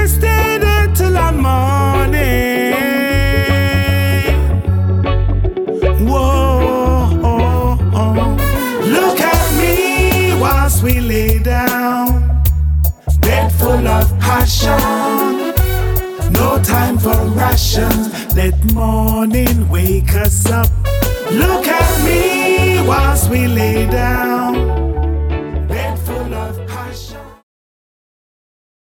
I stay there till the morning. Whoa, look at me whilst we lay down, bed full of passion. No time for rations, let morning wake us up. Look at me whilst we lay down,